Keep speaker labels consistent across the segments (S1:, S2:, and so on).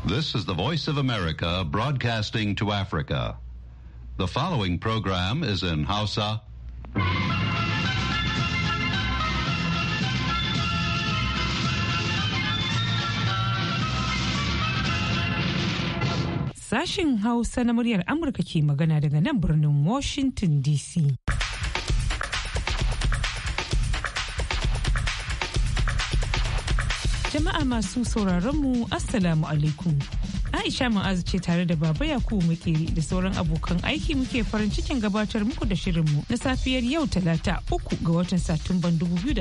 S1: This is the Voice of America broadcasting to Africa. The following program is in Hausa.
S2: Sashin Hausa na muryar Amurka ke magana daga nan birnin Washington DC. Jama'a masu sauraron mu Assalamu alaikum. Aisha Ma'azu ce tare da Baba Yakubu Makeri da sauran abokan aiki muke farin cikin gabatar muku da shirinmu na safiyar yau Talata 3 ga watan Satumban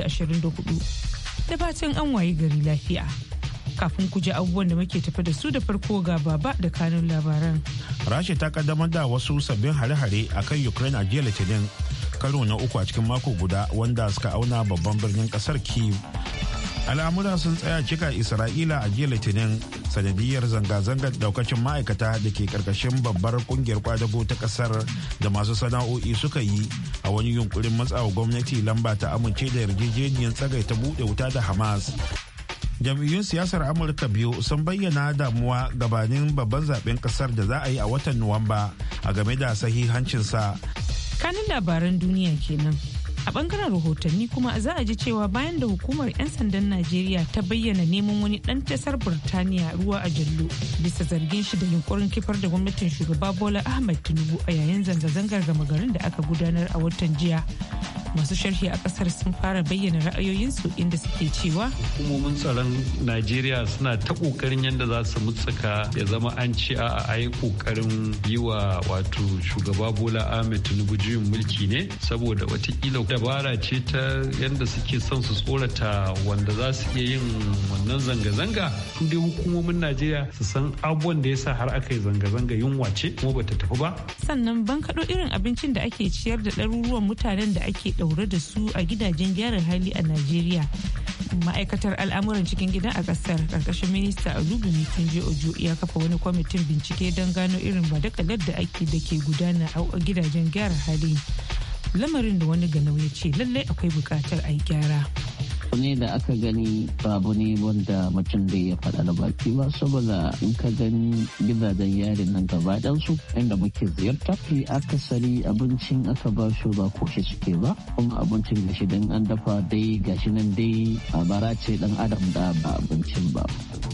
S2: 2024. Da fatan an waye gari lafiya. Kafin ku ji abubuwan da muke tafi da su da farko ga Baba da kanun labaran.
S3: Rasha ta kaddamar da wasu sabbin hare-hare a kan Ukraine a jiya Litinin, karo na uku a cikin mako guda wanda suka auna babban birnin kasar Kyiv. Al'amura sun tsaya cika Isra'ila a jiya Litinin sanadiyar zanga-zangar daukacin ma'aikata da ke karkashin babbar kungiyar kwadago ta kasar da masu sana'o'i suka yi a wani yunkurin matsawa gwamnati lamba ta amince da yarjejeniyar tsagaita buɗe wuta da Hamas. Jam'iyyun siyasar Amurka biyu sun bayyana damuwa gabanin babban zaben kasar da za a yi a watan Nuwamba a game da sahihancinsa.
S2: Kanin labaran duniya kenan. A bangaren rahotanni kuma za a ji cewa bayan da hukumar 'yan sandan Najeriya ta bayyana neman wani dan tasar Birtaniya ruwa a jallo bisa zargin shi da yunkurin kifar da gwamnatin shugaba Bola Ahmed Tinubu a yayin zanga-zangar gama garin da aka gudanar a watan jiya. Masu sharhi a kasar sun fara bayyana ra'ayoyinsu inda suke cewa
S4: hukumomin tsaron Najeriya suna ta kokarin yadda za su mutsuka ya zama an ci a yi kokarin yi wa wato shugaba Bola Ahmed Tinubu juyin mulki ne saboda watakila dabara ce ta yadda suke son su tsorata wanda za su iya yin wannan zanga-zanga. Su dai hukumomin Najeriya su san abubuwan da ya sa har aka yi zanga-zanga yunwa ce kuma bata tafi ba.
S2: Sannan ban kaɗo irin abincin da ake ciyar da ɗaruruwan mutanen da ake ɗaure da su a gidajen gyaran hali a Najeriya. Ma'aikatar al'amuran cikin gida a ƙasar ƙarƙashin minista Olubunmi Tunji Ojo ya kafa wani kwamitin bincike don gano irin badakalar da ke gudana a gidajen gyara hali. Lamarin da wani ganau ya ce lallai akwai bukatar a yi gyara.
S5: ne da aka gani babu ne wanda mutum da ya faɗa da baki ba, saboda in ka gani gidajen yarin nan gaba su inda muke ziyarta fi akasari abincin aka ba su ba koshi suke ba, kuma abincin gashi dan an dafa dai gashi nan dai a bara ce dan adam da ba abincin ba.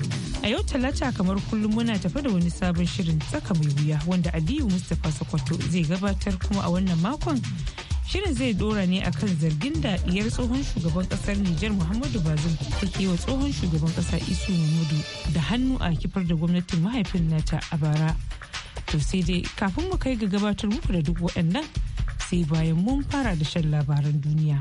S2: A yau Talata kamar kullum muna tafi da wani sabon shirin tsaka mai wuya wanda Aliyu Mustapha Sokoto zai gabatar, kuma a wannan makon shirin zai dora ne akan zargin da diyar tsohon shugaban kasar Nijar Muhammadu Bazoum take wa tsohon shugaban kasa Isu Muhammadu da hannu a kifar da gwamnatin mahaifin nata a bara. To sai dai kafin mu kai ga gabatar muku da duk waɗannan sai bayan mun fara da shan labaran duniya.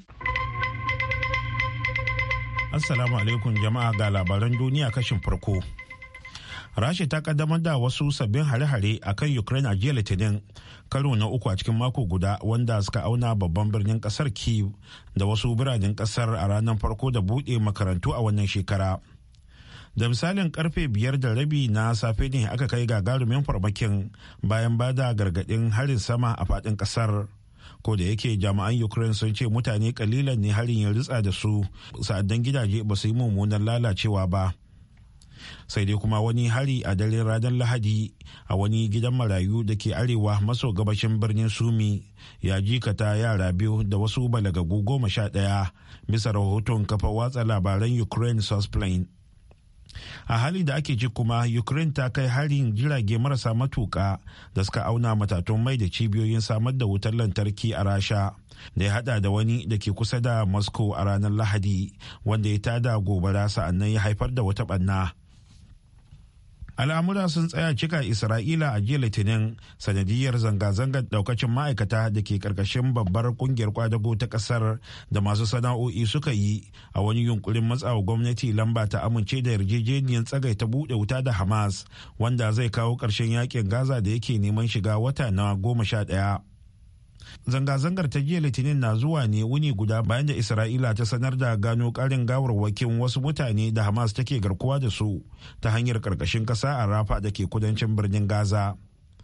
S3: Assalamu alaikum jama'a, ga labaran duniya kashin farko. Rasha ta kaddamar da wasu sabbin hare-hare a kan Ukraine a jiya Litinin, karo na uku a cikin mako guda wanda suka auna babban birnin kasar Kyiv da wasu biranen kasar a ranar farko da buɗe makarantu a wannan shekara. Da misalin karfe 5:30 na safe ne aka kai gagarumin farmakin bayan bada gargaɗin harin sama a faɗin kasar. Ko da yake jami'an Ukraine sun ce mutane kalilan ne harin ya ritsa da su, sa'addan gidaje ba su yi mummunan lalacewa ba. Sai dai kuma wani hari a daren ranar Lahadi a wani gidan marayu da ke arewa maso gabashin birnin Sumi ya jikata yara biyu da wasu balagagu 11, bisa rahoton kafa watsa labaran Ukraine Sosplain. A hali da ake ji kuma Ukraine ta kai harin jirage marasa matuka da suka auna matatun mai da cibiyoyin samar da wutar lantarki a Rasha, da ya hada da wani da ke kusa da Moscow a ranar Lahadi, wanda ya tada gobara sa'annan ya haifar da wata ɓanna. Al'amura sun tsaya cika Isra'ila a jiya Litinin sanadiyar zanga-zangar daukacin ma'aikata da ke karkashin babbar kungiyar kwadago ta kasar da masu sana'o'i suka yi a wani yunkurin matsawa gwamnati lamba ta amince da yarjejeniyar tsagaita buɗe wuta da Hamas, wanda zai kawo ƙarshen yakin Gaza da yake neman shiga wata na 11. Zanga-zangar ta jiya Litinin na zuwa ne wuni guda bayan da Isra'ila ta sanar da gano karin gawarwakin wasu mutane da Hamas take garkuwa da su ta hanyar karkashin kasa a Rafa da ke kudancin birnin Gaza.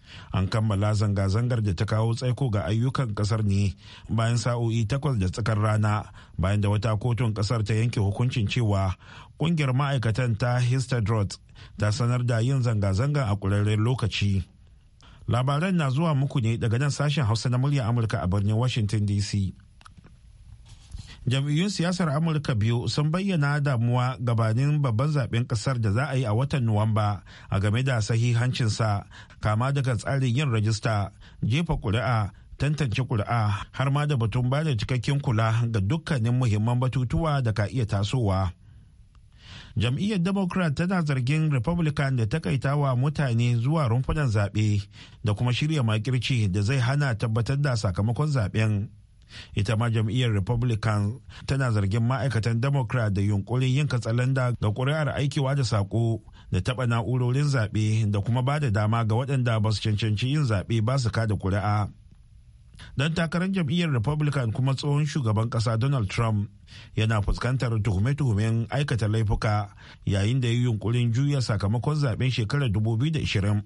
S3: An kammala zanga-zangar da ta kawo tsaiko ga ayyukan kasar ne bayan sa'o'i 8 da tsakar rana bayan da wata kotun kasar ta yanke hukuncin cewa kungiyar ma'aikatan ta Histadrut ta sanar da yin zanga-zanga a ƙurarren lokaci. Labaran na zuwa muku ne daga nan sashen Hausa na murya Amurka a birnin Washington DC. Jam'iyyun siyasar Amurka biyu sun bayyana damuwa gabanin babban zaben kasar da za a yi a watan Nuwamba a game da sahihancinsa, kama daga tsarin yin rajista, jefa ƙuri'a, tantance ƙuri'a, har ma da batun bada cikakken kula ga dukkanin muhimman batutuwa da ka iya tasowa. Jam'iyyar Democrat tana zargin Republican da takaitawa mutane zuwa rumfunan zaɓe da kuma shirya makirci da zai hana tabbatar da sakamakon zaɓen. Ita ma jam'iyyar Republican tana zargin ma'aikatan Democrat da yunkurin yin katsalanda ga ƙuri'ar aikewa da saƙo da taɓa na'urorin zaɓe da kuma ba da dama ga waɗanda ba su cancanci yin zaɓe ba su kada ƙuri'a. Dan takarar jam'iyyar Republican kuma tsohon shugaban ƙasa Donald Trump yana fuskantar tuhume-tuhumen aikata laifuka yayin da ya yi yunkurin juya sakamakon zaben shekarar 2020.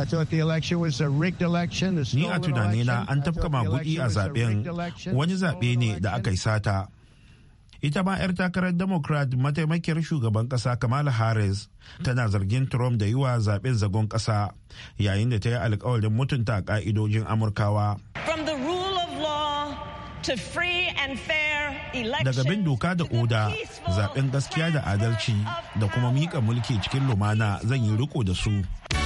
S3: Ni a tunanina an tafka magudi a zaben, wani zaɓe ne da aka yi sata. Ita ma 'yar takarar Democrat mataimakiyar shugaban kasa Kamala Harris tana zargin Trump da yi wa zaben zagon kasa yayin da ta yi alkawarin mutunta ka'idojin Amurkawa. Daga bin doka da oda, zaben gaskiya da adalci da kuma miƙa mulki cikin lumana zan yi riko da su.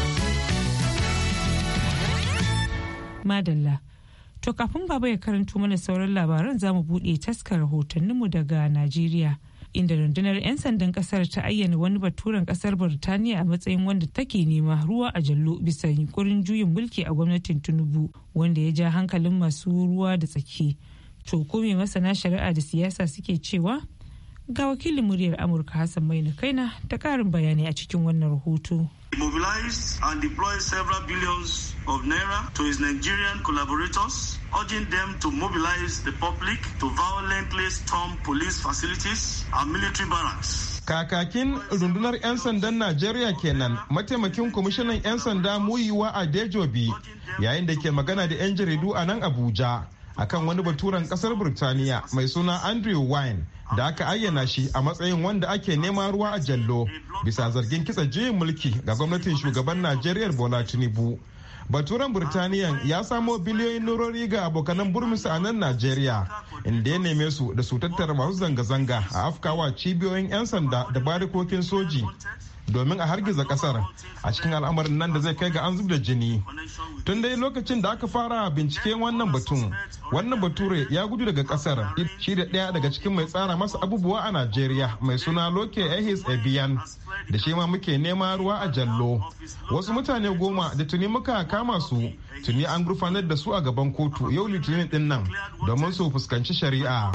S2: Madalla. To kafin baba ya karanto mana sauran labaran za mu buɗe taskar rahotanninmu daga Najeriya. Inda rundunar 'yan sandan kasar ta ayyana wani baturen kasar Burtaniya a matsayin wanda take nema ruwa a jallo bisa yunkurin juyin mulki a gwamnatin Tinubu wanda ya ja hankalin masu ruwa da tsaki. To ko me masana shari'a da siyasa suke cewa? Ga wakilin muryar Amurka Hassan Maina Kaina ta ƙarin bayani a cikin wannan rahoto.
S6: He mobilized and deployed several billions of naira to his Nigerian collaborators, urging them to mobilize the public to violently storm police facilities and military barracks.
S7: Kakakin rundunar 'yan sandan Najeriya kenan, mataimakin kwamishinan 'yan sanda Muyiwa Adejobi, yayin da ke magana da 'yan jaridu a nan Abuja akan wani baturen kasar Burtaniya mai suna Andrew Wine da aka ayyana shi a matsayin wanda ake nema ruwa a jallo bisa zargin kitsa juyin mulki ga gwamnatin shugaban Najeriya Bola Tinubu. Baturen Burtaniyan ya samo biliyoyin nurori ga abokanan burmusa a nan Najeriya, inda ya neme su da su tattara masu zanga-zanga a afkawa cibiyoyin 'yan sanda da barikokin soji domin a hargiza kasar a cikin al'amarin nan da zai kai ga an zub da jini. Tun dai lokacin da aka fara binciken wannan batun, wannan bature ya gudu daga kasar, shi da ɗaya daga cikin mai tsara masa abubuwa a Najeriya mai suna Loke Ehis Ebiyan, da shi ma muke nema ruwa a jallo. Wasu mutane 10 da tuni muka kama su, tuni an gurfanar da su a gaban kotu yau Litinin din nan domin su fuskanci shari'a.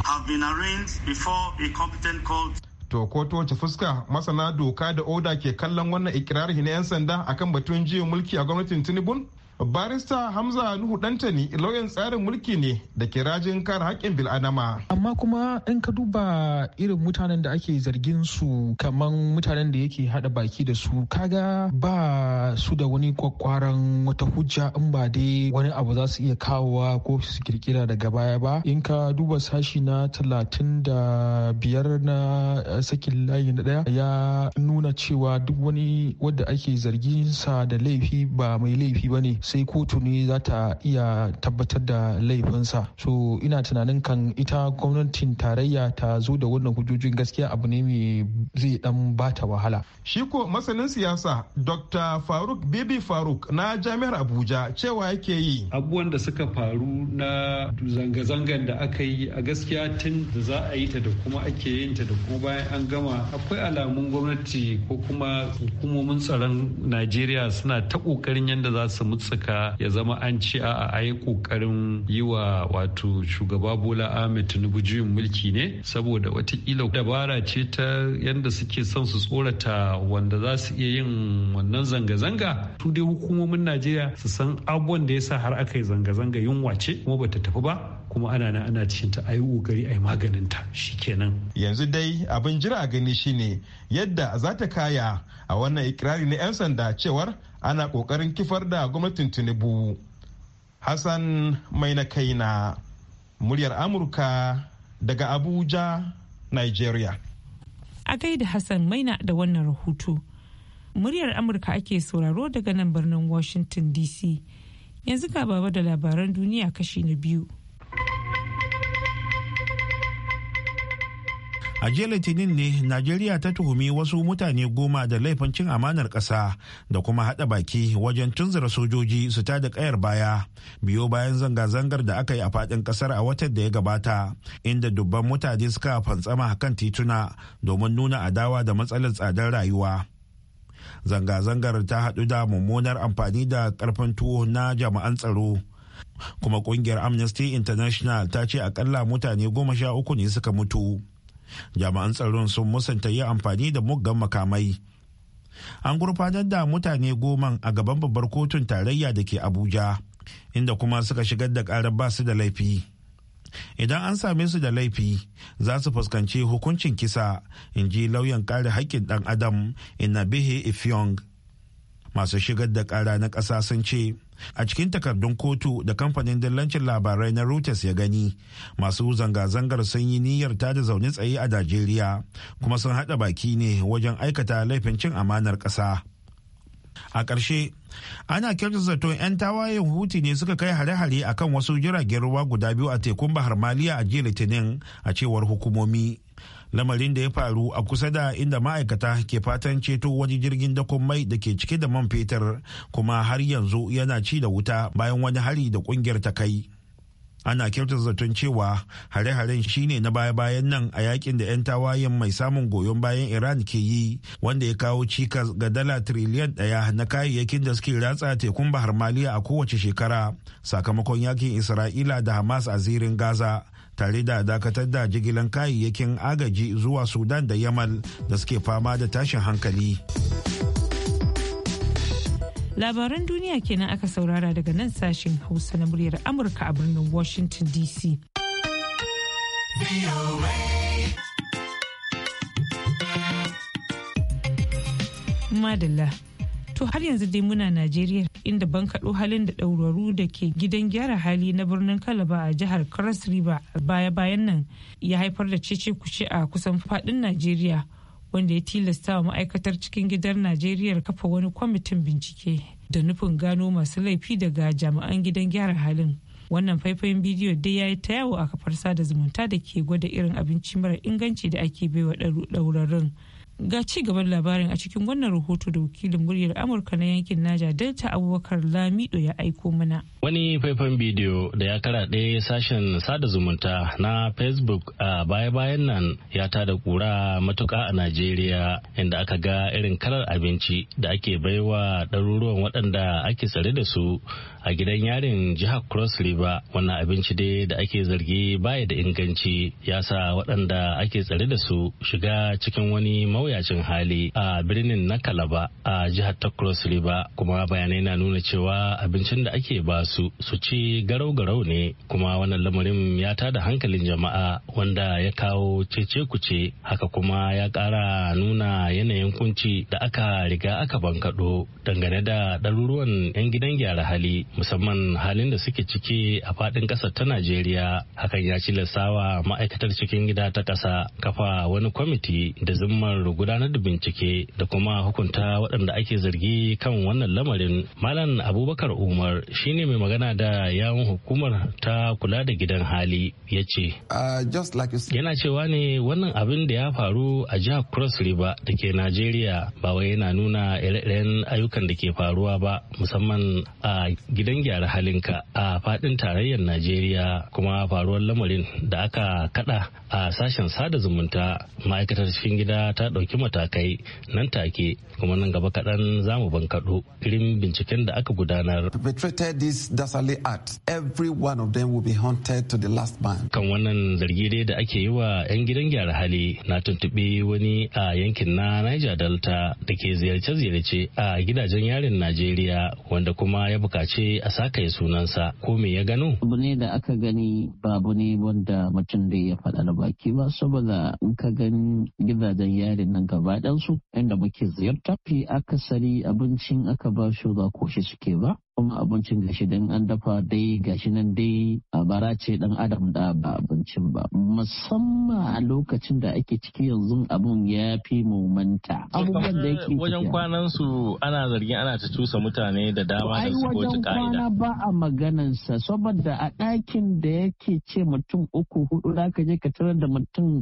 S7: To ko ta wace fuska masana doka da oda ke kallon wannan ikirari na 'yan sanda akan batun jiyon mulki a gwamnatin Tinubu? Barista Hamza Nuhu Dantani lauyan tsarin mulki ne da ke rajin kare haƙƙin bil'adama.
S8: Amma kuma in ka duba irin mutanen da ake zargin su kaman mutanen da yake hada baki da su, kaga ba su da wani kwakwaran wata hujja in ba dai wani abu za su iya kawowa ko su kirkira daga baya ba. In ka duba sashi na 35 na sakin layi na 1 ya nuna cewa duk wani wadda ake zargin sa da laifi ba mai laifi ba ne, sai kotu ne za ta iya tabbatar da laifinsa. So ina tunanin kan ita gwamnatin tarayya ta zo da wannan hujjojin gaskiya abu ne mai zai dan bata wahala.
S7: Shi ko masanin siyasa Dr. Faruk Bibi Faruk na Jami'ar Abuja cewa yake yi.
S4: Abubuwan da suka faru na zanga-zangan da aka yi a gaskiya tun da za a yi ta da kuma ake yin ta da kuma bayan an gama, akwai alamun gwamnati ko kuma hukumomin tsaron Najeriya suna ta kokarin yadda za su mutsa ya zama an ci a yi kokarin yi wa wato shugaba Bola Ahmed Tinubu juyin mulki ne, saboda watakila dabara ce ta yadda suke son su tsorata wanda za su iya yin wannan zanga-zanga. Su dai hukumomin Najeriya su san abubuwan da ya sa har aka yi zanga-zanga yunwa ce kuma bata tafi ba, kuma ana cikin ta ayi kokari ayi maganin ta shikenan.
S7: Yanzu dai abin jira a gani shine yadda za ta kaya a wannan ikirari na 'yan sanda cewar ana kokarin kifar da gwamnatin Tinubu. Hassan mai na kaina, muryar Amurka daga Abuja, Nigeria.
S2: A gaida Hassan Maina da wannan rahoto. Muryar Amurka ake sauraro daga nan birnin Washington DC. Yanzu ga baba da labaran duniya kashi na biyu.
S3: A jiya Litinin ne Najeriya ta tuhumi wasu mutane 10 da laifin cin amanar ƙasa da kuma haɗa baki wajen tunzura sojoji su tada ƙayar baya biyo bayan zanga-zangar da aka yi a faɗin ƙasar a watan da ya gabata, inda dubban mutane suka fantsama kan tituna domin nuna adawa da matsalar tsadar rayuwa. Zanga-zangar ta haɗu da mummunar amfani da ƙarfin tuwo na jami'an tsaro. Kuma ƙungiyar Amnesty International ta ce akalla mutane 13 ne suka mutu. Jami'an tsaron sun musanta yi amfani da muggan makamai. An gurfanar da mutane 10 a gaban babbar kotun tarayya da ke Abuja, inda kuma suka shigar da ƙarar ba su da laifi. Idan an same su da laifi, za su fuskanci hukuncin kisa, in ji lauyan kare haƙƙin ɗan adam Inabehe Ifyong. Masu shigar da ƙara na ƙasa sun ce, a cikin takardun kotu da kamfanin dillancin labarai na Reuters ya gani, masu zanga-zangar sun yi niyyar tada zaune tsaye a Najeriya, kuma sun haɗa baki ne wajen aikata laifin cin amanar ƙasa. A ƙarshe, ana kyautar zaton 'yan tawayen Huti ne suka kai hare-hare a kan wasu jiragen ruwa guda biyu a tekun Bahar Maliya a jiya Litinin, a cewar hukumomi. Lamarin da ya faru a kusa da inda ma'aikata ke fatan ceto wani jirgin dakon mai da ke cike da man fetur, kuma har yanzu yana ci da wuta bayan wani hari da kungiyar ta kai. Ana kyautar zaton cewa hare-haren shine na baya-bayan nan a yakin da 'yan tawayen mai samun goyon bayan Iran ke yi, wanda ya kawo cikas ga $1 triliyan na kayayyakin da suke ratsa tekun Bahar Maliya a kowace shekara sakamakon yakin Isra'ila da Hamas a zirin Gaza, tare da dakatar da jigilan kayayyakin agaji zuwa Sudan da Yamal da suke fama da tashin hankali.
S2: Labaran duniya kenan aka saurara daga nan sashen Hausa na muryar Amurka a birnin Washington DC. Madalla. To har yanzu dai muna Najeriya, inda bankaɗo halin da ɗauraru da ke gidan gyara hali na birnin Kalaba a jihar Cross River baya-bayan nan ya haifar da cece-kuce a kusan faɗin Najeriya, wanda ya tilasta wa ma'aikatar cikin gidan Najeriya kafa wani kwamitin bincike da nufin gano masu laifi daga jami'an gidan gyara halin. Wannan faifayin bidiyo dai ya yi ta yawo a kafar sada zumunta da ke gwada irin abinci mara inganci da ake baiwa ɗaurarrun. Ga ci gaban labarin a cikin wannan rahoto da wakilin muryar Amurka na yankin Naja Delta Abubakar Lamido ya aiko mana.
S9: Wani faifan bidiyo da ya karaɗe sashen sada zumunta na Facebook a baya-bayan nan ya tada kura matuƙa a Najeriya, inda aka ga irin kalar abinci da ake baiwa ɗaruruwan waɗanda ake tsare da su a gidan yarin jihar Cross River. Wannan abinci dai da ake zargi baya da inganci, ya sa waɗanda ake tsare da su shiga cikin wani mawuyacin hali a birnin na Kalaba a jihar ta Cross River. Kuma bayanai na nuna cewa abincin da ake ba su ci garau-garau ne, kuma wannan lamarin ya tada hankalin jama'a wanda ya kawo cece-kuce. Haka kuma ya ƙara nuna yanayin kunci da aka riga aka bankaɗo dangane da ɗaruruwan 'yan gidan gyara hali, musamman halin da suke ciki a faɗin ƙasar ta Najeriya. Hakan ya cilastawa ma'aikatar cikin gida ta ƙasa kafa wani kwamiti da zimmar gudanar da bincike da kuma hukunta waɗanda ake zargi kan wannan lamarin. Malam Abubakar Umar shine mai magana da yawun hukumar ta kula da gidan hali, ya ce yana cewa ne wannan abin da ya faru a jihar Cross River da ke Najeriya ba wai yana nuna ire-iren ayyukan da ke faruwa ba, musamman a gidan gyara halinka a fadin tarayyar Najeriya. Kuma faruwar lamarin da aka kada a sashen sada zumunta, ma'aikatar cikin gida ta ɗauki matakai nan take, kuma nan gaba kaɗan za mu bankaɗo irin binciken da aka gudanar.
S10: Every one of them will be haunted to the last man.
S9: Kan wannan zargi dai da ake yi wa 'yan gidan gyara hali, na tuntuɓi wani a yankin na Niger Delta da ke ziyarce-ziyarce a gidajen yarin Najeriya, wanda kuma ya buƙaci a sakaye sunansa ko me ya gano?
S5: Abu ne da aka gani ba abu ne wanda mutum da ya faɗa da baki ba, saboda in ka gani gidajen yarin nan gaba ɗansu inda muke ziyarta fi akasari abincin aka ba shi ba koshi suke ba. Kuma abincin gashi dan an dafa dai gashi nan dai a bara ce dan adam da ba abincin ba, musamman a lokacin da ake ciki yanzu abun ya fi mumanta. Abubuwan da yake
S9: wajen kwanan su ana zargin ana ta cusa mutane da dama da su ko ta ka'ida.
S5: Wajen kwana ba a maganansa, saboda a ɗakin da yake ce mutum 3-4 da ka je ka tarar da mutum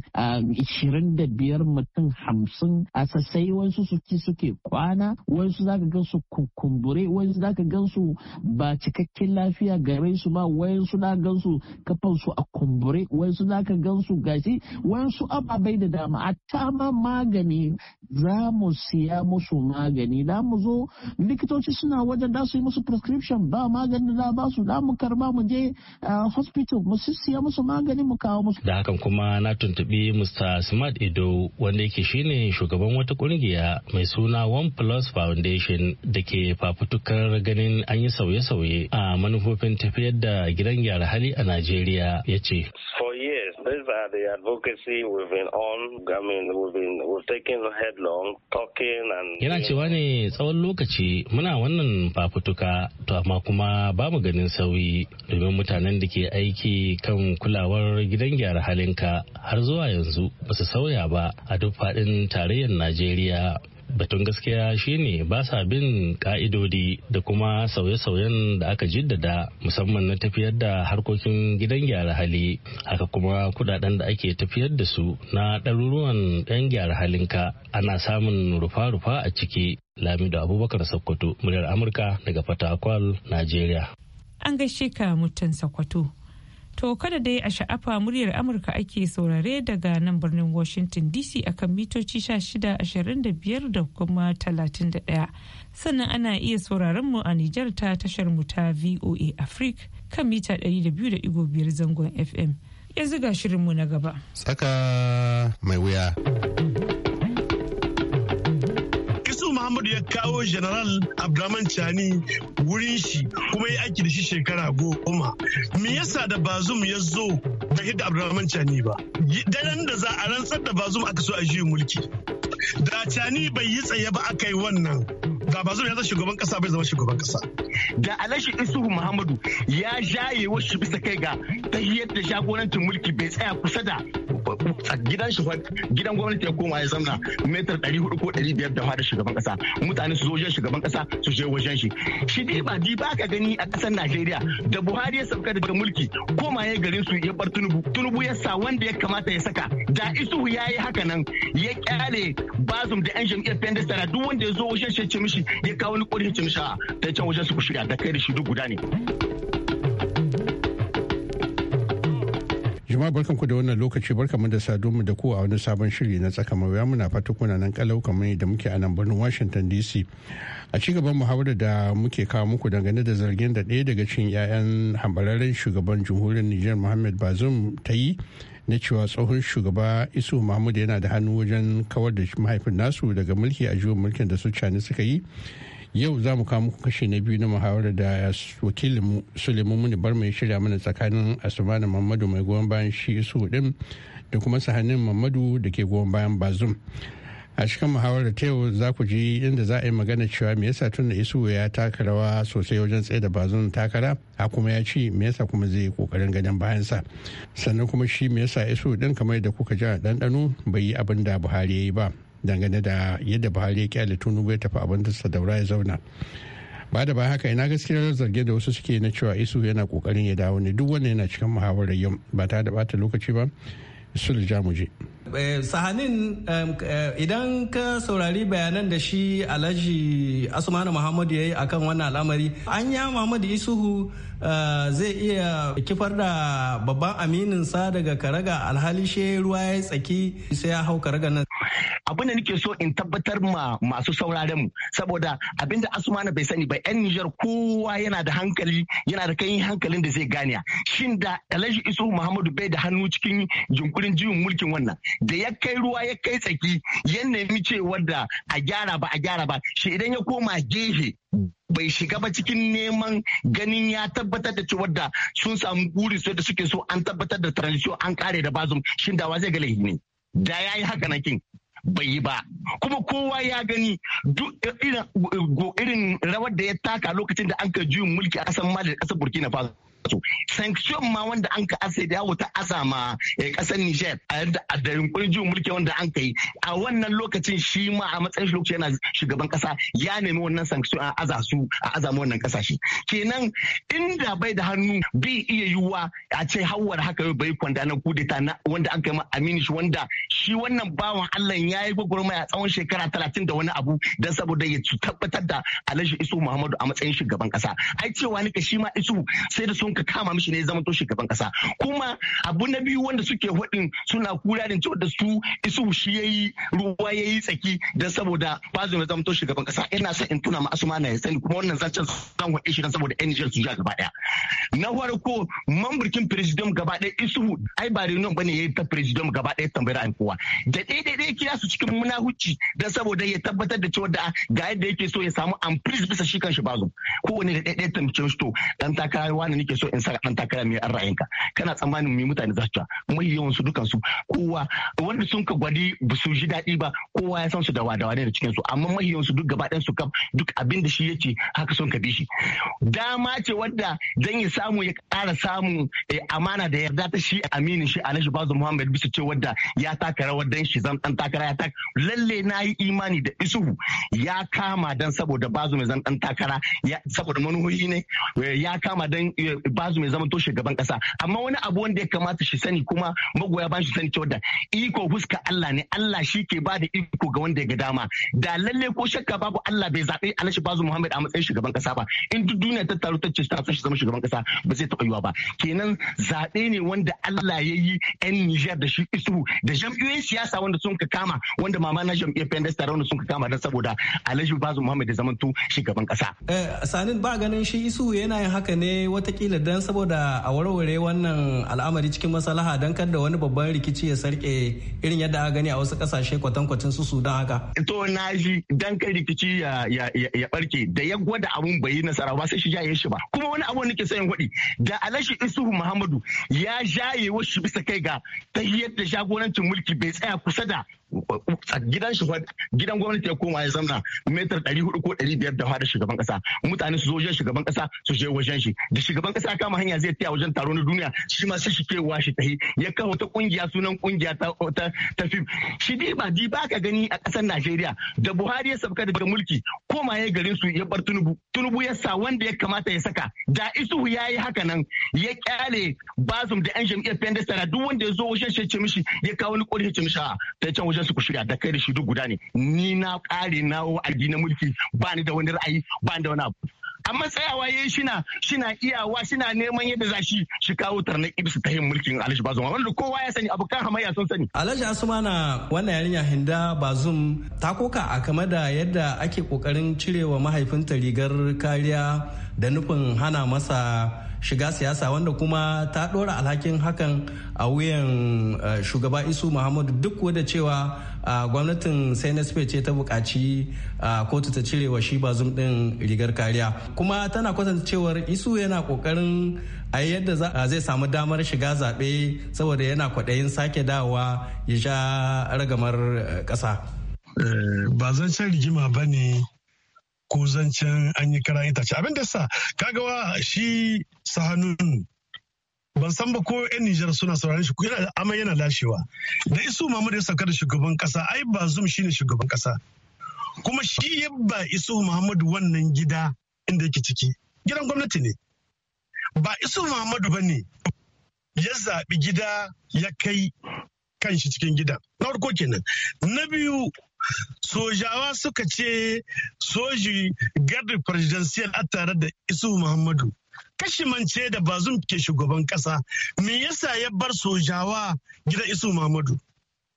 S5: 25 mutum 50 a sassai, wasu suke kwana, wasu zaka gan su kumbure, wasu zaka gan su ba cikakken lafiya gare su ba, wayansu na gansu kafansu a kumbure, wayansu na ka gansu gashi, wayansu ababai da dama. A tama magani za mu siya musu magani, da mu zo likitoci suna wajen da su yi musu prescription ba magani da ba su, da mu karba mu je hospital mu siya musu magani mu kawo musu.
S9: Da hakan kuma na tuntubi Mr. Smart Ido wanda yake shine shugaban wata kungiya mai suna One Plus Foundation da ke fafutukar ganin an yi sauye-sauye a manufofin tafiyar da gidan gyara hali a Najeriya, ya ce.
S11: These are the advocacy we've been on. I mean, we've taken headlong, talking and...
S9: Yana cewa ne tsawon lokaci muna wannan fafutuka, to amma kuma ba mu ganin sauyi domin mutanen da ke aiki kan kulawar gidan gyara halinka har zuwa yanzu ba su sauya ba a duk faɗin tarayyar Najeriya. Batun gaskiya shine ba sa bin ka'idodi da kuma sauye-sauyen da aka jiddada musamman na tafiyar da harkokin gidan gyara hali, haka kuma kudaden da ake tafiyar da su na ɗaruruwan 'yan gyara halinka ana samun rufa-rufa a ciki. Lamido Abubakar Sokoto, muryar Amurka daga Fatakwal, Najeriya.
S2: An gaishe ka mutan Sokoto. To kada dai a sha'afa muryar Amurka ake saurare daga nan birnin Washington DC akan mitoci 1625 da kuma 31. Sannan ana iya sauraron mu a Nijar ta tashar mu ta VOA Africa kan mita 200.5 zangon FM. Yanzu ga shirinmu na gaba.
S12: Tsaka mai wuya.
S13: Muhammadu ya kawo General Abdurrahman Chani wurin shi kuma ya aiki da shi shekara 10. Me yasa da Bazum ya zo da hidda Abdurrahman Chani ba? Daren da za a rantsar da Bazum aka so a juyin mulki. Da Chani bai yi tsaye ba aka yi wannan. Da Bazum ya zama shugaban kasa bai zama shugaban kasa.
S14: Da Alhaji Isuhu Muhammadu ya jaye wasu bisa kai ga tahiyar da jagorancin mulki bai tsaya kusa da gidan shi, gidan gwamnati ya koma ya zamna metar 400 ko 500 da fara shugaban kasa, mutane su zo wajen shugaban kasa su je wajen shi. Shi dai ba ka gani a kasar Najeriya da Buhari ya sauka daga mulki koma ya garin su ya bar Tinubu ya sa wanda ya kamata ya saka. Da Isuhu ya yi haka nan ya kyale Bazum da yan jam'iyyar Pendestara duk wanda ya zo wajen shi ce mishi ya kawo wani ƙorin ce mishi ta can wajen su ku shirya da kai da shi duk guda ne.
S12: Jama'a barkanku da wannan lokaci, barkanmu da saduwa da ku a wani sabon shiri na tsaka mawuya. Muna fata kuna nan kalau kamar da muke a nan birnin Washington DC. A ci gaban muhawarar da muke kawo muku dangane da zargin da ɗaya daga cikin 'ya'yan hambararren shugaban jamhuriyar Nijar Mohamed Bazoum ta yi na cewa tsohon shugaba Isu Mahmud yana da hannu wajen kawar da mahaifin nasu daga mulki a juyin mulkin da su Cani suka yi. Yau za mu kawo muku kashe na biyu na muhawarar da wakilinmu Suleiman Muni Barma ya shirya mana tsakanin Asmanu Mamadu mai goyon bayan shi Isu din da kuma Sahanin Mamadu da ke goyon bayan Bazum. A cikin muhawarar ta yau za ku ji inda za a yi magana cewa me yasa tun da Isu ya taka rawa sosai wajen tsaye da Bazum takara, a kuma ya ci me yasa kuma zai yi kokarin ganin bayansa. Sannan kuma shi me yasa Isu din kamar da kuka ji a ɗanɗano bai yi abin da Buhari ya yi ba, dangane da yadda Buhari ya kyale Tinubu ya tafi abin da Sadaura ya zauna. Ba da ba haka ina gaskiyar zarge da wasu suke na cewa Isu yana kokarin ya dawo ne, duk wannan yana cikin muhawarar yau ba ta da bata lokaci ba. Sul Jamuje.
S15: Sahanin idan ka saurari bayanan da shi Alhaji Asmanu Muhammadu ya yi akan wannan al'amari, anya Muhammadu Isuhu zai iya kifar da babban aminin sa daga karaga alhali she ruwa ya tsaki sai ya hau karaga nan.
S14: abin da nake so in tabbatar ma masu sauraren mu saboda abinda Asmana bai sani ba, 'yan Nijar kowa yana da hankali, yana da kai hankalin da zai gane shin da Alhaji Isuhu Muhammadu bai da hannu cikin jinkurin juyin mulkin wannan da ya kai ruwa ya kai tsaki ya nemi cewa da a gyara ba shi idan ya koma gehe bai shiga ba cikin neman ganin ya tabbatar da cewa da sun samu guri da suke so an tabbatar da transition an kare da Bazum, shin da wa zai ga laifi ne da yayi haka nan kin bai yi ba. Kuma kowa ya gani duk irin rawar da ya taka lokacin da an ka juyin mulki a ƙasar Mali da ƙasar Burkina Faso. Sanction ma wanda an ka asa da yawo ta asa ma kasar Niger a da yunkurin juyin mulki wanda an kai a wannan lokacin shi ma a matsayin lokaci yana shugaban kasa ya nemi wannan sanction a azama wannan kasashe. Kenan inda bai da hannu bai iya yiwuwa a ce hawar haka bai kwanda na kudeta na wanda an kai ma Aminu shi wanda shi wannan bawan Allah ya yi gwagwarmaya a tsawon shekara 30 da wani abu don saboda ya tabbatar da Alhaji Isuhu Muhammadu a matsayin shugaban kasa. Ai cewa nika shi ma Isuhu sai da sun ka kama mishi ne zama to shugaban kasa. Kuma abu na biyu wanda suke hudin suna kura da cewa da su Isuhu shi yayi ruwa yayi tsaki dan saboda Bazum ya zama to shugaban kasa. Ina son in tuna ma Asmana ya sani kuma wannan zancen zan hudi shi dan saboda yan Niger su ja gaba daya. Na farko mamburkin president gaba daya Isuhu ai ba reunion bane yayi ta president gaba daya tambayar an kowa. Da daidai kira su cikin munahuci dan saboda ya tabbatar da cewa da ga yadda yake so ya samu amprise bisa shi kanshi Bazum. Kowane da daidai tambaye shi to dan takara wani nake so in saka dan takara mai an ra'ayinka kana tsammanin mai mutane za su ta mai yawan su dukan su kowa wanda sun ka gwadi ba su ji daɗi ba kowa ya san su da wadawa ne da cikin su amma mai yawan su duk gaba ɗayan su kam duk abin da shi yake haka sun ka bi shi dama ce wadda dan ya samu ya ƙara samu amana da yarda ta shi aminin shi Alhaji Bazum Muhammad bisa ce wadda ya taka rawar dan shi zan dan takara ya taka lalle na yi imani da Isuhu ya kama dan saboda Bazum zan dan takara saboda manuhoyi ne ya kama dan Bazum ya zama to shugaban kasa amma wani abu wanda ya kamata shi sani kuma magoya ban shi sani cewa da iko fuska Allah ne Allah shi ke ba da iko ga wanda ya ga dama da lalle ko shakka babu Allah bai zaɓi Alhaji Bazum Muhammad a matsayin shugaban kasa ba in duk duniya ta taru ta ce ta san shi zama shugaban kasa ba zai taɓa yiwa ba kenan zaɓe ne wanda Allah ya yi yan Niger da shi Isuhu da jam'iyyoyin siyasa wanda sun ka kama wanda mama na jam'iyyar PNDS tare wanda sun ka kama dan saboda Alhaji Bazum Muhammad ya zama to shugaban kasa
S15: Sanin ba ganin shi Isuhu yana yin haka ne watakila dan saboda a warware wannan al'amari cikin maslaha don kada wani babban rikici ya sarke irin yadda aka gani a wasu kasashe kwatankwacin su Sudan haka.
S14: To na ji dan kai rikici ya barke da ya gwada abun bai yi nasara ba sai shi jaye shi ba. Kuma wani abu nake sayin gwadi da Alhaji Isuhu Muhammadu ya jaye wasu bisa kai ga ta yadda jagorancin mulki bai tsaya kusa da gidan gwamnati ya koma ya zamna metar 400 ko 500 da fara shugaban kasa mutane su zo wajen shugaban kasa su je wajen shi da shugaban kasa kama hanya zai taya wajen taro na duniya shi ma sai shi kewa shi tahi ya kawo ta kungiya sunan kungiya ta fim shi dai ba ka gani a kasar Najeriya da Buhari ya sabka daga mulki koma ya garin su ya bar Tinubu ya sa wanda ya kamata ya saka da Isuhu ya yi haka nan ya kyale Bazum da yan jam'iyyar PNDS duk wanda ya zo wajen shi ce mishi ya kawo ni kori ya ce mishi ta can wajen su ku shirya da kai da shi duk guda ne ni na kare na wa'adi na mulki ba ni da wani ra'ayi ba ni da wani abu amma tsayawa yayi shina iyawa shina neman yadda za shi kawo tarnaƙi bisa ta yin mulkin Alhaji Bazum wanda kowa ya sani abokan hamayya sun sani.
S15: Alhaji Asmana wannan yarinya Hinda Bazum ta koka a game da yadda ake kokarin cirewa mahaifinta rigar kariya da nufin hana masa shiga siyasa wanda kuma ta dora alhakin hakan a wuyan shugaba Isu Muhammadu duk da cewa gwamnatin CNSP ce ta buƙaci kotu ta cire wa shi Bazum din rigar kariya kuma tana kwatanta cewar Isu yana kokarin a yadda zai samu damar shiga zaɓe saboda yana kwaɗayin sake dawowa ya sha ragamar ƙasa.
S13: Ba zan can rigima ba ne ko zancen an yi kara itace abin da sa kagawa shi Sahanun ban san ba ko yan Nijar suna sauraron shi yana amma yana lashewa da Isu Muhammadu ya sauka da shugaban kasa ai Bazum shine shugaban kasa kuma shi ya ba Isu Muhammadu wannan gida inda yake ciki gidan gwamnati ne ba Isu Muhammadu bane ya zaɓi gida ya kai kanshi cikin gidan na farko kenan na biyu sojawa suka ce soji garda presidential a tare da Isu Muhammadu kashimance da Bazum ke shugaban kasa me yasa ya bar sojawa gidan Isu Muhammadu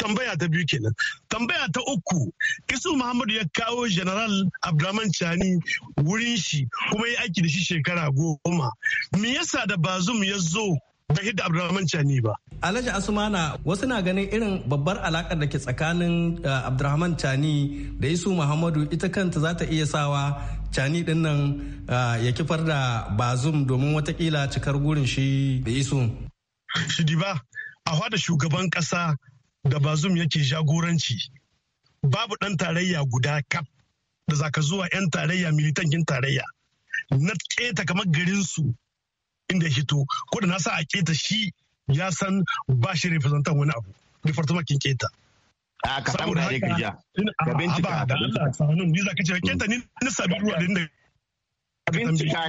S13: tambaya ta biyu kenan. Tambaya ta uku, Isu Muhammadu ya kawo General Abdurrahman Chani wurin shi kuma ya aiki da shi shekara 10. Me yasa da Bazum ya zo bai hidda Abdurrahman Chani ba?
S15: Alhaji Asumana, wasu na ganin irin babbar alakar da ke tsakanin Abdurrahman Chani da Isu Muhammadu ita kanta za ta iya sawa Chani din nan ya kifar da Bazum domin watakila cikar gurin shi da Isu.
S13: Shidi ba, a hada shugaban kasa da Bazum yake jagoranci babu dan tarayya guda kaf da zaka zuwa 'yan tarayya militankin tarayya na keta kamar garinsu inda ya hito ko da nasa a keta shi ya san ba shi representan wani abu departamentin keta.
S14: A ka samu da ka ja ka bincika
S13: da Allah sanun ni zaka ce keta ni sabi ruwa da ka bincika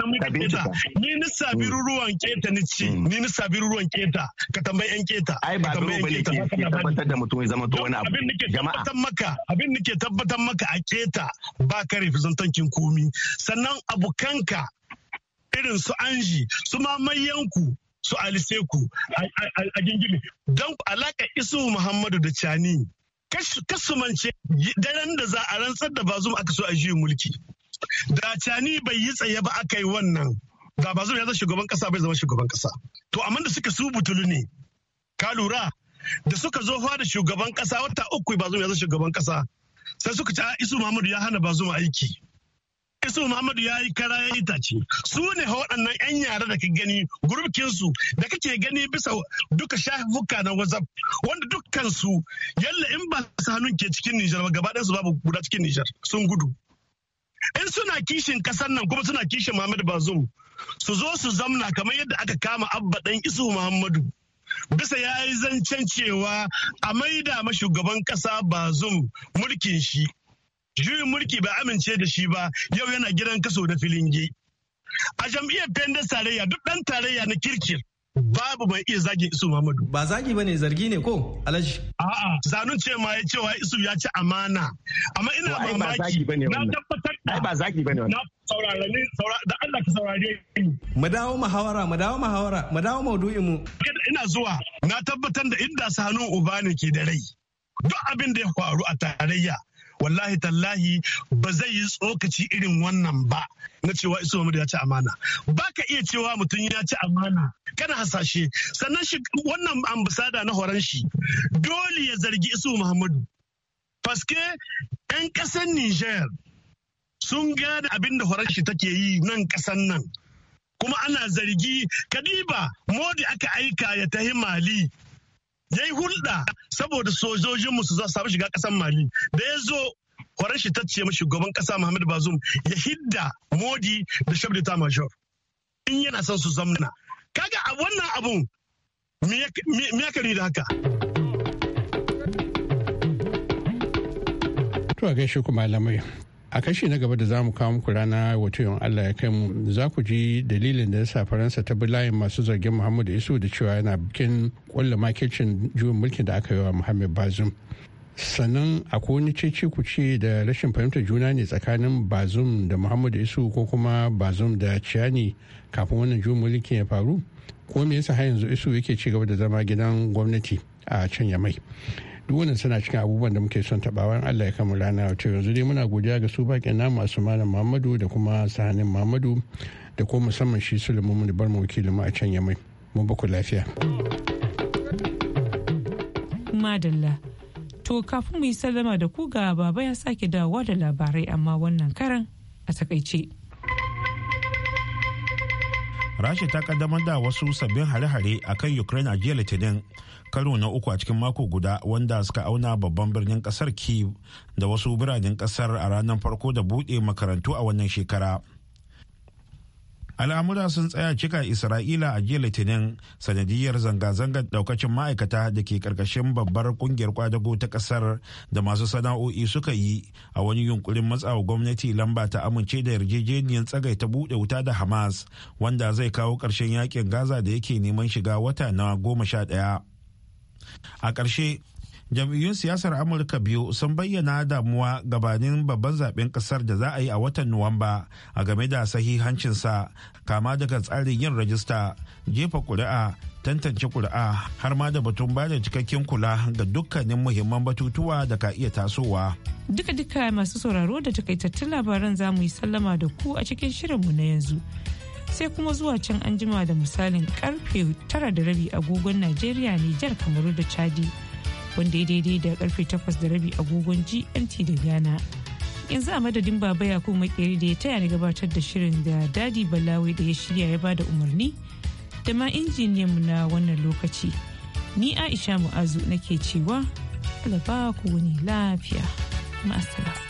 S13: ni ni sabi ruwan keta ni ce ni ni sabi ruwan keta ka tambayi yan keta
S14: ai ba ruwa bane ke tabbatar da mutum ya zama to wani abu jama'a
S13: abin nake tabbatar maka a keta ba ka representantin komi sannan abukanka irin su Anji su mamayyanku su Aliseku a gingimi don alaka Isu Muhammadu da Chani kasumance daren da za a rantsar da Bazum aka so a juyin mulki da Chani bai yi tsaye ba aka yi wannan da Bazum ya zama shugaban kasa bai zama shugaban kasa to amma da suka su butulu ne ka lura da suka zo fa da shugaban kasa wata 3 Bazum ya zama shugaban kasa sai suka ce Isu Muhammadu ya hana Bazum aiki. Isu Muhammadu ya yi kara ya itace su ne waɗannan 'yan yara da ka gani gurbikinsu da kake gani bisa duka shafuka na WhatsApp wanda dukkansu yalla in ba su hannun ke cikin Nijar ba gaba ɗansu babu guda cikin Nijar sun gudu. In suna kishin ƙasar nan kuma suna kishin Muhammadu Bazum su zo su zamna kamar yadda aka kama abba ɗan Isu Muhammadu bisa ya yi zancen cewa a maida ma shugaban ƙasa Bazum mulkin shi. Juyin mulki bai amince da shi ba yau yana gidan kaso da filinge. A jam'iyyar pendas tarayya duk ɗan tarayya na kirkir babu mai iya zagin Isu Muhammadu.
S15: Ba zagi bane zargi ne ko Alhaji?
S13: A'a zanun ce ma ya cewa Isu ya ci amana. Amma ina mamaki na tabbatar da
S14: ba zagi bane wannan.
S13: Na saurare da Allah ka saurare ni.
S15: Mu dawo maudu'in mu.
S13: Ina zuwa na tabbatar da inda Sanu Uba ne ke da rai. Duk abin da ya faru a tarayya wallahi tallahi ba zai yi tsokaci irin wannan ba na cewa Isu Muhammadu ya ci amana. Ba ka iya cewa mutum ya ci amana kana hasashe sannan shi wannan ambasada na horon shi dole ya zargi Isu Muhammadu. Paske 'yan ƙasar Niger sun gane abin da horon shi take yi nan ƙasar nan kuma ana zargi kadiba Modi aka aika ya tahi Mali ya yi hulɗa saboda sojojinmu su samu shiga ƙasar Mali da ya zo kwaran shi tacce ma shugaban ƙasa Muhammadu Bazum ya hidda Modi da Shabda Major in yana son su zamna. Kaga a wannan abun me ya kari da haka?
S12: To a gaishe ku malamai. A kashi na gaba da za mu kawo muku rana wato yawan Allah ya kai mu za ku ji dalilin da yasa Faransa ta bi layin masu zargin Muhammadu Isu da cewa yana bikin kwalla makircin juyin mulkin da aka yi wa Muhammad Bazum. Sannan akwai wani cece ku ce da rashin fahimtar juna ne tsakanin Bazum da Muhammadu Isu ko kuma Bazum da Chani kafin wannan juyin mulkin ya faru? Ko me yasa har yanzu Isu yake ci gaba da zama gidan gwamnati a can Yamai? Duk wannan suna cikin abubuwan da muke son tabawan Allah ya kama rana wato yanzu dai muna godiya ga su bakin namu masu malam Muhammadu da kuma sahanin Muhammadu da kuma musamman shi Sulaiman da bar mu wakilin mu a can Yamai. Mun ba ku lafiya.
S2: Madalla. To kafin mu yi sallama da ku ga baba ya sake dawowa da labarai amma wannan karan a takaice.
S3: Rasha ta kaddamar da wasu sabbin hare-hare a kan Ukraine a jiya Litinin karo na 3 a cikin mako guda wanda suka auna babban birnin kasar Kyiv da wasu biranen kasar a ranar farko da buɗe makarantu a wannan shekara. Al'amura sun tsaya cika Isra'ila a jiya Litinin sanadiyar zanga-zangar daukacin ma'aikata da ke karkashin babbar kungiyar kwadago ta kasar da masu sana'o'i suka yi a wani yunkurin matsawa gwamnati lamba ta amince da yarjejeniyar tsagaita buɗe wuta da Hamas wanda zai kawo ƙarshen yakin Gaza da yake neman shiga wata na 11. A ƙarshe, jam'iyyun siyasar Amurka biyu sun bayyana damuwa gabanin babban zaben kasar da za a yi a watan Nuwamba a game da sahihancinsa kama daga tsarin yin rajista, jefa kuri'a, tantance kuri'a har ma da batun bada cikakken kula ga dukkanin muhimman batutuwa da ka iya tasowa.
S2: Duka-duka masu sauraro da takaitattun labaran za mu yi sallama da ku a cikin shirinmu na yanzu. Sai kuma zuwa can an jima da misalin karfe 9:30 agogon Najeriya, Nijar, Kamaru da Chadi, wanda ya daidai da karfe 8:30 agogon GMT da Ghana. Yanzu a madadin Baba Yakubu Makeri da ya taya ni gabatar da shirin da Dadi Balawi da ya shirya ya bada umarni da ma injiniyan mu na wannan lokaci. Ni Aisha Mu'azu nake cewa Allah ba ku wani lafiya. Ma'asala.